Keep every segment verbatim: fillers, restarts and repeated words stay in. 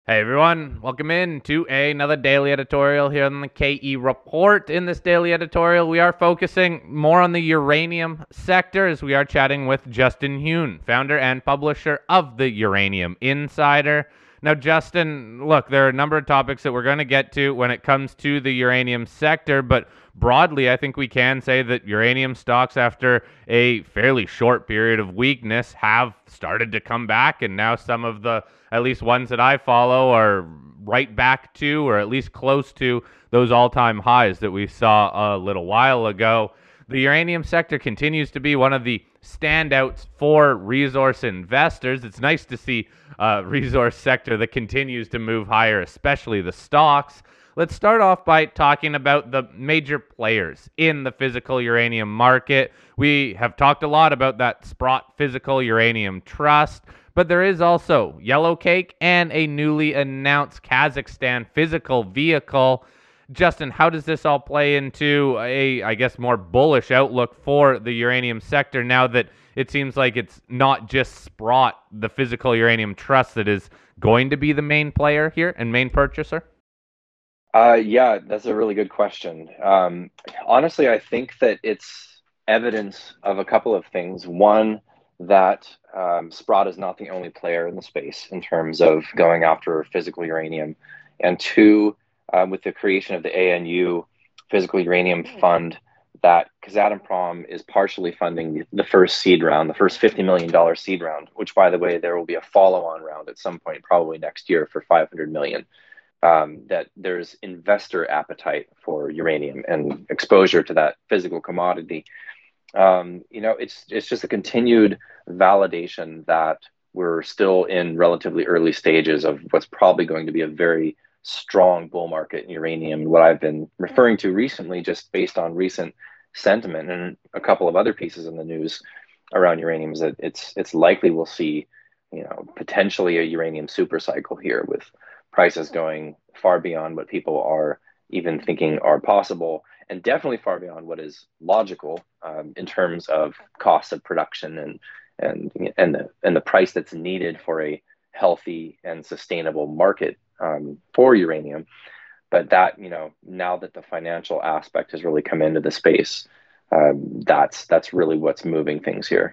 Hey everyone, welcome in to another daily editorial here on the K E Report. In this daily editorial, we are focusing more on the uranium sector as we are chatting with Justin Huhn, founder and publisher of the Uranium Insider. Now, Justin, look, there are a number of topics that we're going to get to when it comes to the uranium sector, but broadly, I think we can say that uranium stocks, after a fairly short period of weakness, have started to come back, and now some of the at least ones that I follow are right back to, or at least close to, those all-time highs that we saw a little while ago. The uranium sector continues to be one of the standouts for resource investors. It's nice to see a resource sector that continues to move higher, especially the stocks. Let's start off by talking about the major players in the physical uranium market. We have talked a lot about that Sprott Physical Uranium Trust, but there is also Yellowcake and a newly announced Kazakhstan physical vehicle. Justin, how does this all play into a, I guess, more bullish outlook for the uranium sector now that it seems like it's not just Sprott, the physical uranium trust, that is going to be the main player here and main purchaser? Uh, yeah, that's a really good question. Um, honestly, I think that it's evidence of a couple of things. One, that um, Sprott is not the only player in the space in terms of going after physical uranium. And two, uh, with the creation of the A N U Physical Uranium Fund, that Kazatomprom is partially funding the first seed round, the first fifty million dollars seed round, which, by the way, there will be a follow-on round at some point, probably next year, for five hundred million dollars. Um, that there's investor appetite for uranium and exposure to that physical commodity. Um, you know, it's it's just a continued validation that we're still in relatively early stages of what's probably going to be a very strong bull market in uranium. What I've been referring to recently, just based on recent sentiment and a couple of other pieces in the news around uranium, is that it's it's likely we'll see, you know, potentially a uranium super cycle here with prices going far beyond what people are even thinking are possible, and definitely far beyond what is logical um, in terms of costs of production and and and the and the price that's needed for a healthy and sustainable market um, for uranium. But that, you know, now that the financial aspect has really come into the space, um, that's that's really what's moving things here.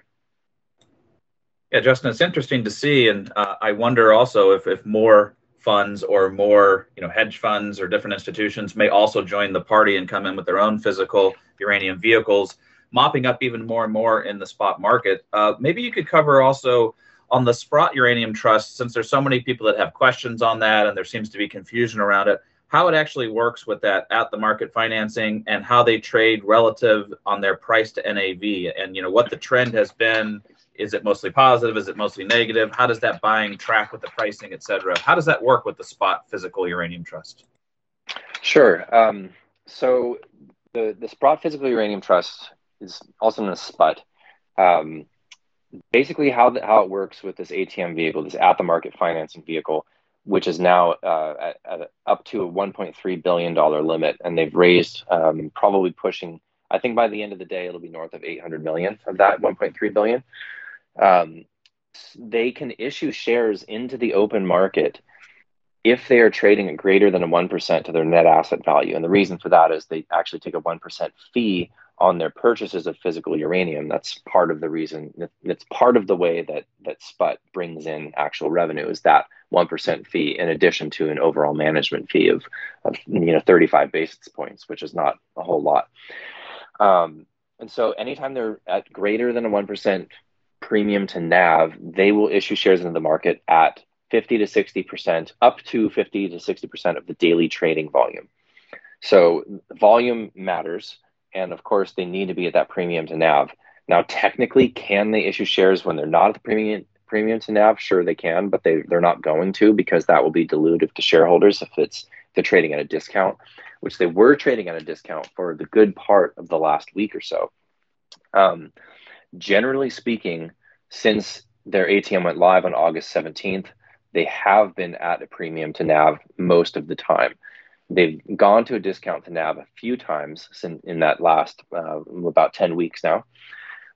Yeah, Justin, it's interesting to see, and uh, I wonder also if if more funds or more, you know, hedge funds or different institutions may also join the party and come in with their own physical uranium vehicles, mopping up even more and more in the spot market. Uh, maybe you could cover also on the Sprott Uranium Trust, since there's so many people that have questions on that and there seems to be confusion around it, how it actually works with that at the market financing and how they trade relative on their price to N A V, and, you know, what the trend has been. Is it mostly positive? Is it mostly negative? How does that buying track with the pricing, et cetera? How does that work with the Sprott Physical Uranium Trust? Sure. Um, so the the Sprott Physical Uranium Trust is also known as SPUT. Um, basically, how the, how it works with this A T M vehicle, this at the market financing vehicle, which is now uh, at, at up to a one point three billion dollar limit, and they've raised um, probably pushing. I think by the end of the day, it'll be north of eight hundred million of that one point three billion. Um, they can issue shares into the open market if they are trading at greater than a one percent to their net asset value. And the reason for that is they actually take a one percent fee on their purchases of physical uranium. That's part of the reason, that's part of the way that, that SPUT brings in actual revenue, is that one percent fee in addition to an overall management fee of, of you know, thirty-five basis points, which is not a whole lot. Um, and so anytime they're at greater than a one percent premium to N A V, they will issue shares into the market at fifty to sixty percent, up to fifty to sixty percent of the daily trading volume. So volume matters. And of course, they need to be at that premium to N A V. Now, technically, can they issue shares when they're not at the premium premium to N A V? Sure, they can, but they, they're not going to, because that will be dilutive to shareholders if it's if they're trading at a discount, which they were trading at a discount for the good part of the last week or so. Um, generally speaking, since their A T M went live on August seventeenth, they have been at a premium to N A V most of the time. They've gone to a discount to N A V a few times in, in that last uh, about ten weeks now.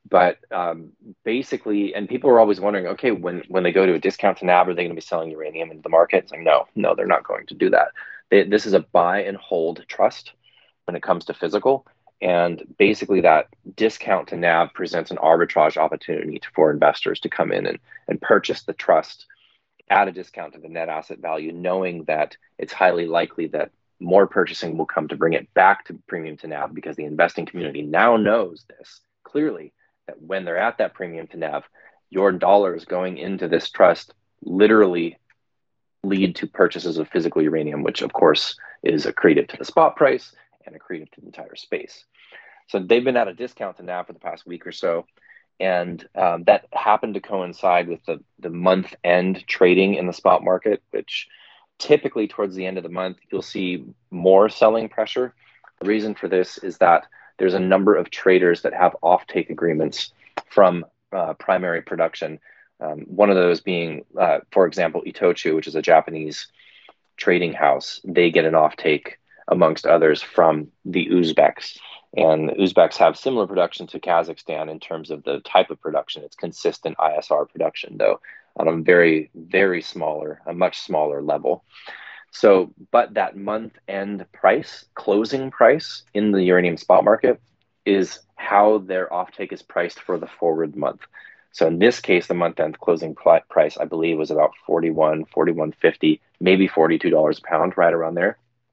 But um, basically, and people were always wondering, okay, when, when they go to a discount to N A V, are they going to be selling uranium into the market? It's like, no, no, they're not going to do that. They, this is a buy and hold trust when it comes to physical. And basically that discount to N A V presents an arbitrage opportunity for investors to come in and, and purchase the trust at a discount to the net asset value, knowing that it's highly likely that more purchasing will come to bring it back to premium to N A V, because the investing community now knows this clearly, that when they're at that premium to N A V, your dollars going into this trust literally lead to purchases of physical uranium, which of course is accretive to the spot price and accretive to the entire space. So they've been at a discount to N A V for the past week or so. And um, that happened to coincide with the, the month end trading in the spot market, which typically towards the end of the month, you'll see more selling pressure. The reason for this is that there's a number of traders that have offtake agreements from uh, primary production. Um, one of those being, uh, for example, Itochu, which is a Japanese trading house. They get an offtake amongst others from the Uzbeks. And the Uzbeks have similar production to Kazakhstan in terms of the type of production. It's consistent I S R production, though, on a very, very smaller, a much smaller level. So, but that month-end price, closing price in the uranium spot market is how their offtake is priced for the forward month. So in this case, the month-end closing price, I believe, was about forty-one, forty-one fifty, maybe forty-two dollars a pound, right around there.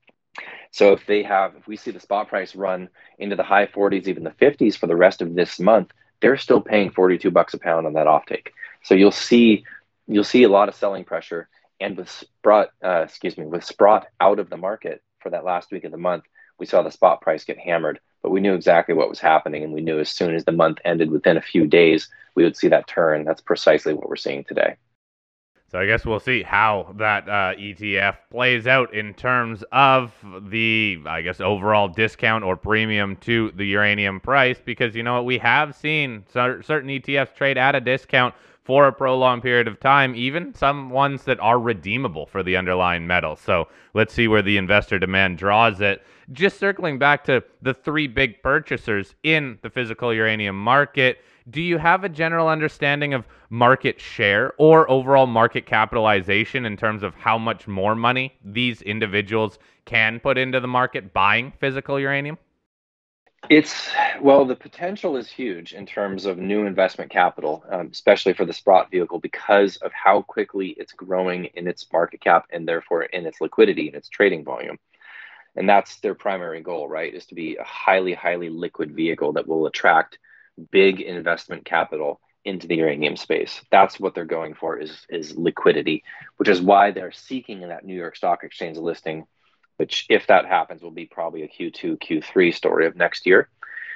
So if they have, if we see the spot price run into the high forties, even the fifties for the rest of this month, they're still paying forty-two bucks a pound on that offtake. So you'll see, you'll see a lot of selling pressure. And with Sprott, uh, excuse me, with Sprott out of the market for that last week of the month, we saw the spot price get hammered. But we knew exactly what was happening, and we knew as soon as the month ended, within a few days, we would see that turn. That's precisely what we're seeing today. So I guess we'll see how that uh, E T F plays out in terms of the, I guess, overall discount or premium to the uranium price, because, you know what, we have seen certain E T Fs trade at a discount for a prolonged period of time, even some ones that are redeemable for the underlying metal. So let's see where the investor demand draws it. Just circling back to the three big purchasers in the physical uranium market, do you have a general understanding of market share or overall market capitalization in terms of how much more money these individuals can put into the market buying physical uranium? It's, well, the potential is huge in terms of new investment capital, um, especially for the Sprott vehicle, because of how quickly it's growing in its market cap and therefore in its liquidity and its trading volume. And that's their primary goal, right? Is to be a highly, highly liquid vehicle that will attract big investment capital into the uranium space. That's what they're going for, is, is liquidity, which is why they're seeking that New York Stock Exchange listing, which, if that happens, will be probably a Q two, Q three story of next year.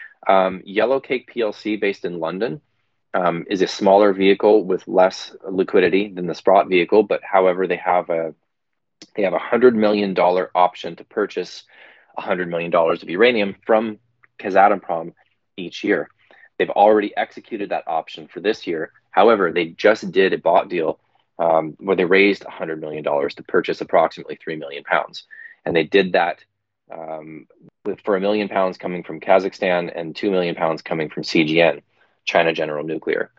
Um, Yellowcake P L C, based in London, um, is a smaller vehicle with less liquidity than the Sprott vehicle, but however, they have a they have a hundred million dollar option to purchase a hundred million dollars of uranium from Kazatomprom each year. They've already executed that option for this year. However, they just did a bought deal um, where they raised a hundred million dollars to purchase approximately three million pounds. And they did that um, with, for a million pounds coming from Kazakhstan and two million pounds coming from C G N, China General Nuclear.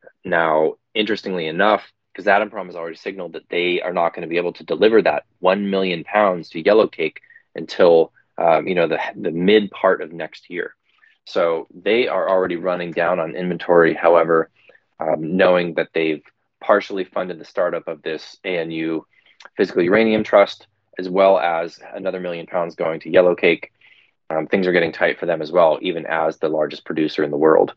Now, interestingly enough, Kazatomprom has already signaled that they are not going to be able to deliver that one million pounds to Yellowcake until um, you know the, the mid part of next year. So they are already running down on inventory. However, um, knowing that they've partially funded the startup of this A N U Physical Uranium Trust, as well as another million pounds going to Yellowcake, um, things are getting tight for them as well, even as the largest producer in the world.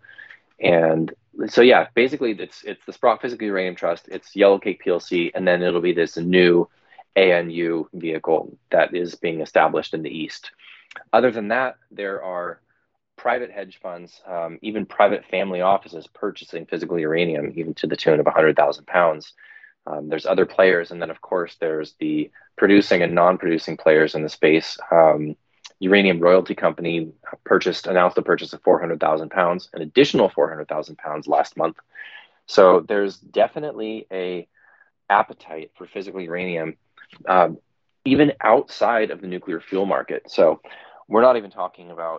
And so, yeah, basically it's it's the Sprott Physical Uranium Trust, it's Yellowcake P L C, and then it'll be this new A N U vehicle that is being established in the East. Other than that, there are private hedge funds, um, even private family offices purchasing physical uranium, even to the tune of one hundred thousand pounds. Um, there's other players, and then, of course, there's the producing and non-producing players in the space. Um, Uranium Royalty Company purchased, announced a purchase of four hundred thousand pounds, an additional four hundred thousand pounds last month. So there's definitely a appetite for physical uranium, um, even outside of the nuclear fuel market. So we're not even talking about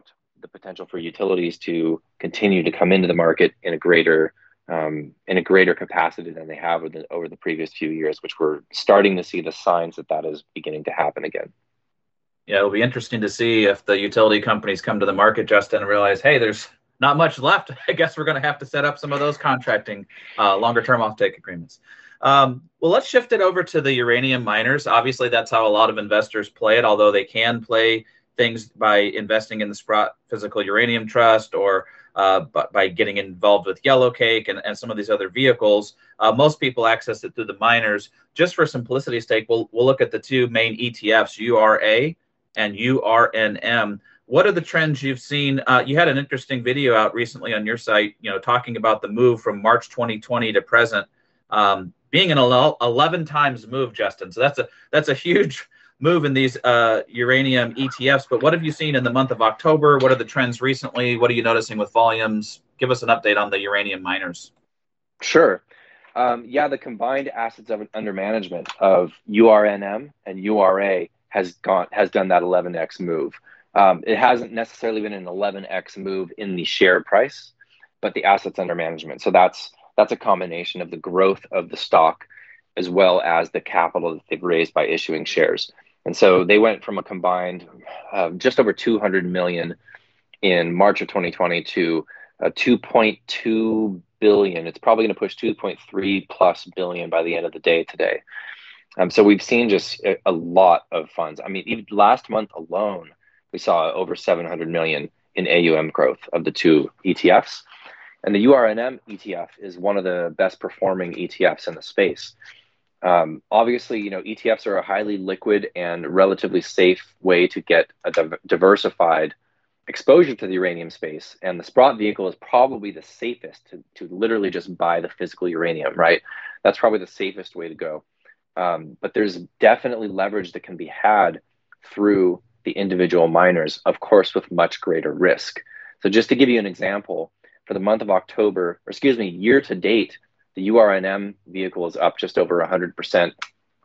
the potential for utilities to continue to come into the market in a greater um, in a greater capacity than they have over the, over the previous few years, which we're starting to see the signs that that is beginning to happen again. Yeah, it'll be interesting to see if the utility companies come to the market, Justin, and realize, hey, there's not much left. I guess we're going to have to set up some of those contracting uh, longer-term offtake agreements. Um, well, let's shift it over to the uranium miners. Obviously, that's how a lot of investors play it, although they can play things by investing in the Sprott Physical Uranium Trust or uh, by getting involved with Yellowcake and, and some of these other vehicles. Uh, most people access it through the miners. Just for simplicity's sake, we'll, we'll look at the two main E T Fs, U R A and U R N M. What are the trends you've seen? Uh, you had an interesting video out recently on your site, you know, talking about the move from March twenty twenty to present, um, being an eleven times move, Justin. So that's a that's a huge move in these uh, uranium E T Fs. But what have you seen in the month of October? What are the trends recently? What are you noticing with volumes? Give us an update on the uranium miners. Sure. Um, yeah, the combined assets of, under management of U R N M and U R A has gone has done that eleven X move. Um, it hasn't necessarily been an eleven X move in the share price, but the assets under management. So that's that's a combination of the growth of the stock as well as the capital that they've raised by issuing shares. And so they went from a combined uh, just over two hundred million in March of twenty twenty to uh, two point two billion. It's probably going to push two point three plus billion by the end of the day today. Um, so we've seen just a, a lot of funds. I mean, even last month alone, we saw over seven hundred million in A U M growth of the two E T Fs. And the U R N M E T F is one of the best performing E T Fs in the space. Um, obviously, you know, E T Fs are a highly liquid and relatively safe way to get a div- diversified exposure to the uranium space. And the Sprott vehicle is probably the safest to, to literally just buy the physical uranium, right? That's probably the safest way to go. Um, but there's definitely leverage that can be had through the individual miners, of course, with much greater risk. So just to give you an example, for the month of October, or excuse me, year to date, the U R N M vehicle is up just over one hundred percent.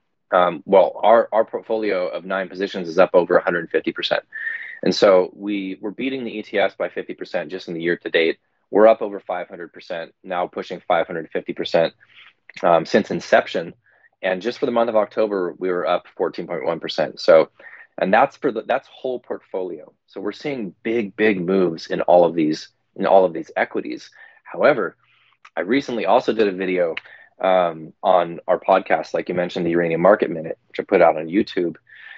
Um, well, our, our portfolio of nine positions is up over one hundred fifty percent. And so we, we're beating the E T Fs by fifty percent just in the year to date. We're up over five hundred percent, now pushing five hundred fifty percent um, since inception. And just for the month of October, we were up fourteen point one percent. So, and that's for the, that's whole portfolio. So we're seeing big, big moves in all of these, in all of these equities. However, I recently also did a video um, on our podcast, like you mentioned, the Uranium Market Minute, which I put out on YouTube,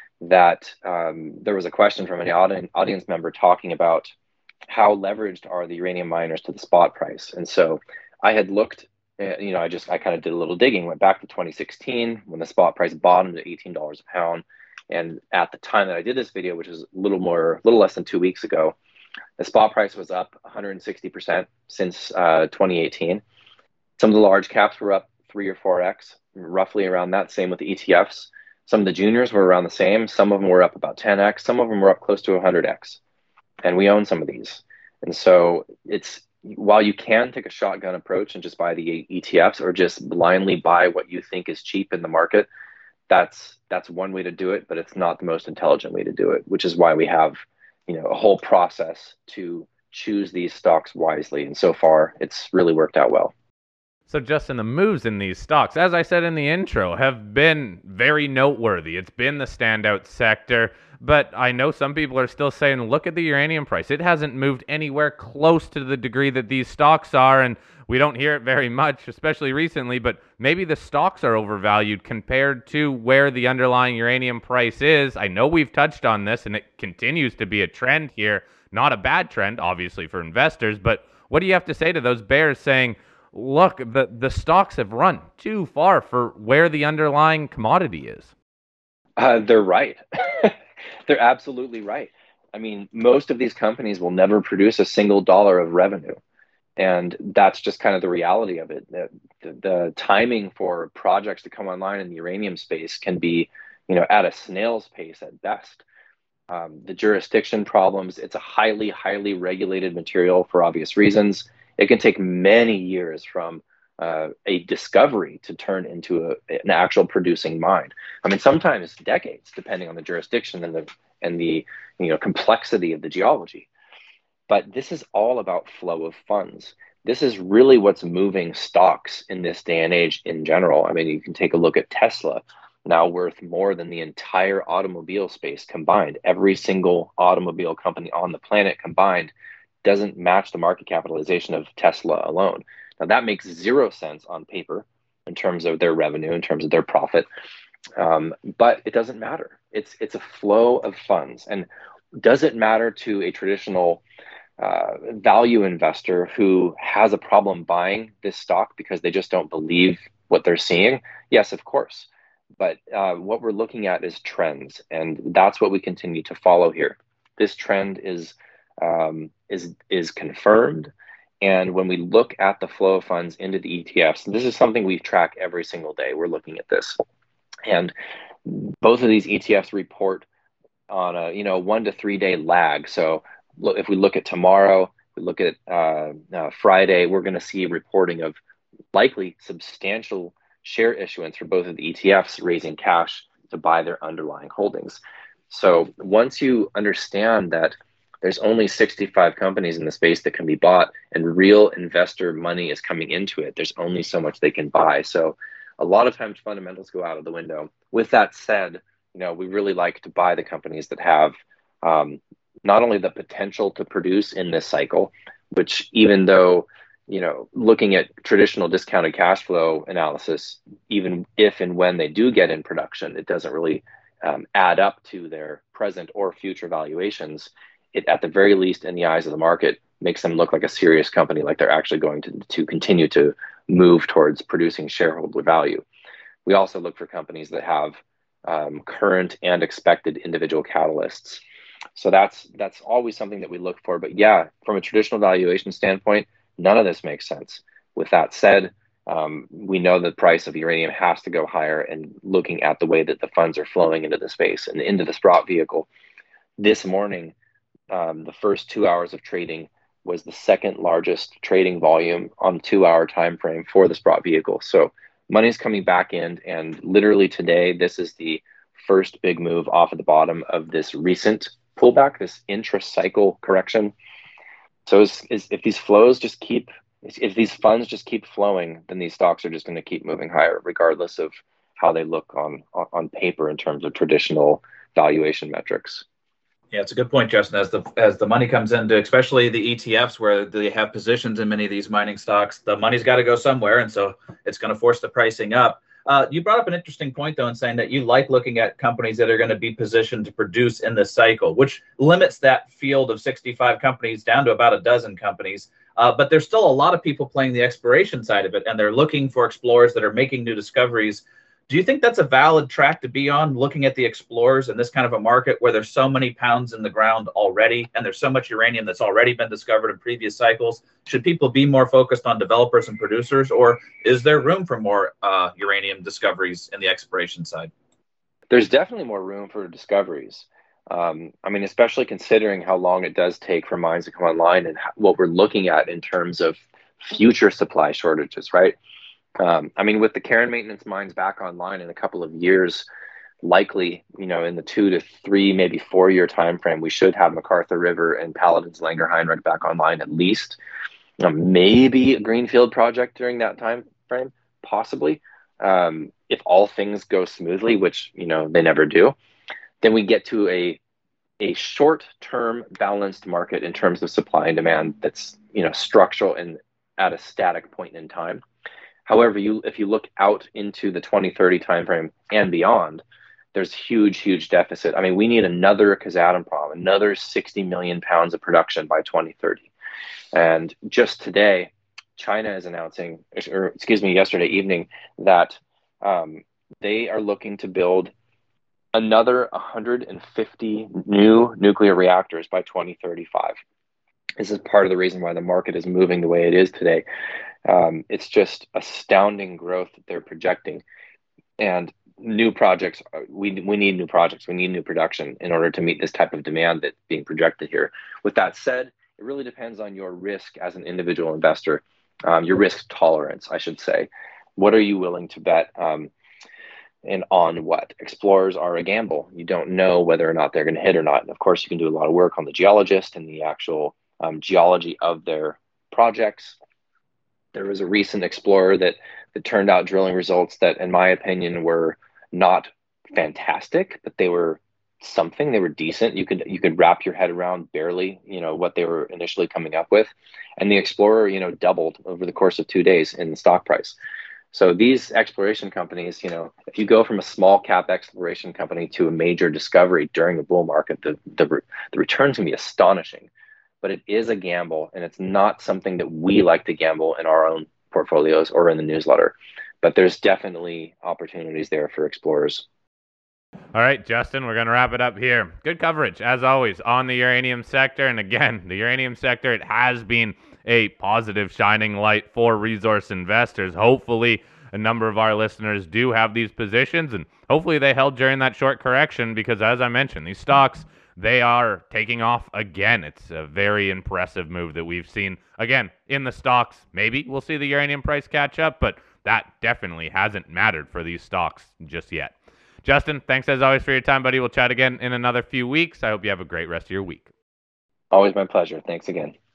that um, there was a question from an audience, audience member talking about how leveraged are the uranium miners to the spot price. And so I had looked, uh, you know, I just, I kind of did a little digging, went back to twenty sixteen when the spot price bottomed at eighteen dollars a pound. And at the time that I did this video, which was a little more, a little less than two weeks ago, the spot price was up one hundred sixty percent since uh, twenty eighteen. Some of the large caps were up three or four X, roughly around that. Same with the E T Fs. Some of the juniors were around the same. Some of them were up about ten X. Some of them were up close to one hundred X. And we own some of these. And so it's, while you can take a shotgun approach and just buy the E T Fs or just blindly buy what you think is cheap in the market, that's that's one way to do it, but it's not the most intelligent way to do it, which is why we have, you know, a whole process to choose these stocks wisely. And so far, it's really worked out well. So, Justin, the moves in these stocks, as I said in the intro, have been very noteworthy. It's been the standout sector, but I know some people are still saying, look at the uranium price. It hasn't moved anywhere close to the degree that these stocks are, and we don't hear it very much, especially recently, but maybe the stocks are overvalued compared to where the underlying uranium price is. I know we've touched on this, and it continues to be a trend here. Not a bad trend, obviously, for investors, but what do you have to say to those bears saying, look, the, the stocks have run too far for where the underlying commodity is? Uh, they're right. They're absolutely right. I mean, most of these companies will never produce a single dollar of revenue. And that's just kind of the reality of it. The, the, the timing for projects to come online in the uranium space can be, you know, at a snail's pace at best. Um, the jurisdiction problems, it's a highly, highly regulated material for obvious reasons. It can take many years from uh, a discovery to turn into a, an actual producing mine. I mean, sometimes decades, depending on the jurisdiction and the and the you know complexity of the geology. But this is all about flow of funds. This is really what's moving stocks in this day and age in general. I mean, you can take a look at Tesla, now worth more than the entire automobile space combined. Every single automobile company on the planet combined doesn't match the market capitalization of Tesla alone. Now, that makes zero sense on paper in terms of their revenue, in terms of their profit, um, but it doesn't matter. It's it's a flow of funds. And does it matter to a traditional uh, value investor who has a problem buying this stock because they just don't believe what they're seeing? Yes, of course. But uh, what we're looking at is trends, and that's what we continue to follow here. This trend is um, is is confirmed, and when we look at the flow of funds into the E T Fs, this is something we track every single day. We're looking at this, and both of these E T Fs report on a you know one to three day lag. So look, if we look at tomorrow, we look at uh, uh, Friday, we're going to see reporting of likely substantial share issuance for both of the E T Fs, raising cash to buy their underlying holdings. So once you understand that there's only sixty-five companies in the space that can be bought and real investor money is coming into it, there's only so much they can buy. So a lot of times fundamentals go out of the window. With that said, you know, we really like to buy the companies that have um, not only the potential to produce in this cycle, which even though you know, looking at traditional discounted cash flow analysis, even if and when they do get in production, it doesn't really um, add up to their present or future valuations. It, at the very least, in the eyes of the market, makes them look like a serious company, like they're actually going to, to continue to move towards producing shareholder value. We also look for companies that have um, current and expected individual catalysts. So that's that's always something that we look for. But yeah, from a traditional valuation standpoint, none of this makes sense. With that said, um, we know the price of uranium has to go higher, and looking at the way that the funds are flowing into the space and into the Sprott vehicle. This morning, um, the first two hours of trading was the second largest trading volume on two hour time frame for the Sprott vehicle. So money's coming back in, and literally today, this is the first big move off of the bottom of this recent pullback, this intra-cycle correction. So is, is, if these flows just keep, if these funds just keep flowing, then these stocks are just going to keep moving higher, regardless of how they look on, on on paper in terms of traditional valuation metrics. Yeah, it's a good point, Justin. As the as the money comes into, especially the E T Fs, where they have positions in many of these mining stocks, the money's got to go somewhere, and so it's going to force the pricing up. Uh, you brought up an interesting point, though, in saying that you like looking at companies that are going to be positioned to produce in this cycle, which limits that field of sixty-five companies down to about a dozen companies. Uh, but there's still a lot of people playing the exploration side of it, and they're looking for explorers that are making new discoveries. Do you think that's a valid track to be on, looking at the explorers in this kind of a market where there's so many pounds in the ground already, and there's so much uranium that's already been discovered in previous cycles? Should people be more focused on developers and producers, or is there room for more uh, uranium discoveries in the exploration side? There's definitely more room for discoveries. Um, I mean, especially considering how long it does take for mines to come online and what we're looking at in terms of future supply shortages, right? Um, I mean, with the care and maintenance mines back online in a couple of years, likely, you know, in the two to three, maybe four year time frame, we should have McArthur River and Paladin's Langer Heinrich back online at least. Um, maybe a greenfield project during that time frame, possibly. Um, if all things go smoothly, which, you know, they never do, then we get to a a short-term balanced market in terms of supply and demand that's, you know, structural and at a static point in time. However, you if you look out into the twenty thirty timeframe and beyond, there's huge, huge deficit. I mean, we need another Kazatomprom, another sixty million pounds of production by twenty thirty. And just today, China is announcing, or excuse me, yesterday evening, that um, they are looking to build another one hundred fifty new nuclear reactors by twenty thirty-five. This is part of the reason why the market is moving the way it is today. Um, it's just astounding growth that they're projecting, and new projects. We we need new projects. We need new production in order to meet this type of demand that's being projected here. With that said, it really depends on your risk as an individual investor, um, your risk tolerance, I should say. What are you willing to bet, um, and on what? Explorers are a gamble. You don't know whether or not they're going to hit or not. And of course, you can do a lot of work on the geologist and the actual um, geology of their projects. There was a recent explorer that that turned out drilling results that, in my opinion, were not fantastic, but they were something. They were decent. You could you could wrap your head around barely, you know, what they were initially coming up with. And the explorer, you know, doubled over the course of two days in the stock price. So these exploration companies, you know, if you go from a small cap exploration company to a major discovery during a bull market, the the, the returns can be astonishing. But it is a gamble, and it's not something that we like to gamble in our own portfolios or in the newsletter. But there's definitely opportunities there for explorers. All right, Justin, we're going to wrap it up here. Good coverage, as always, on the uranium sector. And again, the uranium sector, it has been a positive shining light for resource investors. Hopefully, a number of our listeners do have these positions, and hopefully they held during that short correction because, as I mentioned, these stocks, they are taking off again. It's a very impressive move that we've seen, again, in the stocks. Maybe we'll see the uranium price catch up, but that definitely hasn't mattered for these stocks just yet. Justin, thanks as always for your time, buddy. We'll chat again in another few weeks. I hope you have a great rest of your week. Always my pleasure. Thanks again.